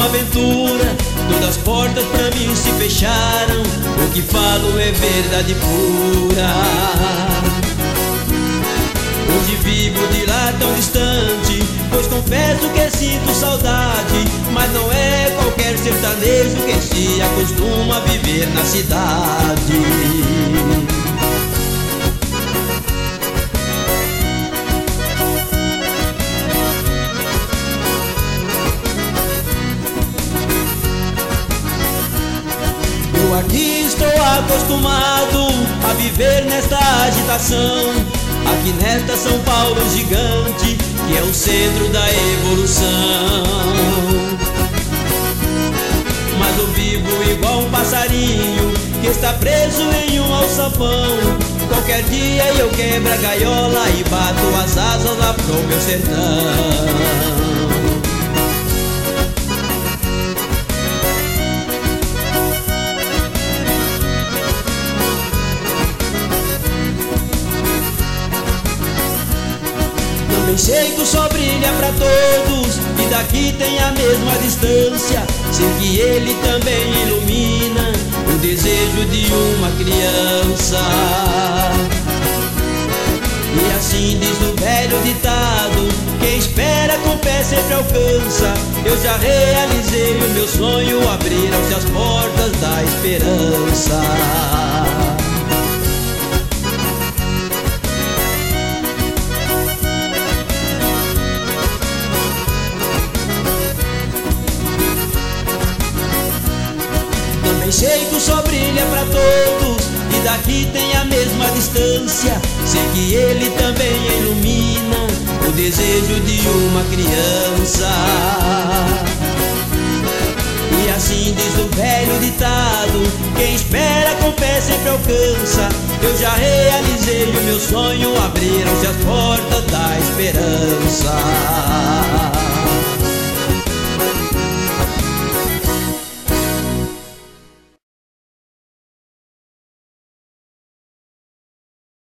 aventura, todas as portas pra mim se fecharam. O que falo é verdade pura. Hoje vivo de lá tão distante, pois confesso que sinto saudade. Mas não é qualquer sertanejo que se acostuma a viver na cidade. Eu aqui estou acostumado a viver nesta agitação, aqui nesta São Paulo gigante, que é o centro da evolução. Mas eu vivo igual um passarinho que está preso em um alçapão. Qualquer dia eu quebro a gaiola e bato as asas lá pro meu sertão. Sei que o sol brilha pra todos e daqui tem a mesma distância. Sei que ele também ilumina o desejo de uma criança. E assim diz o velho ditado: quem espera com pé sempre alcança. Eu já realizei o meu sonho, abriram-se as portas da esperança. Sei que o sol brilha pra todos e daqui tem a mesma distância. Sei que ele também ilumina o desejo de uma criança. E assim diz o velho ditado: quem espera com pé sempre alcança. Eu já realizei o meu sonho, abriram-se as portas da esperança.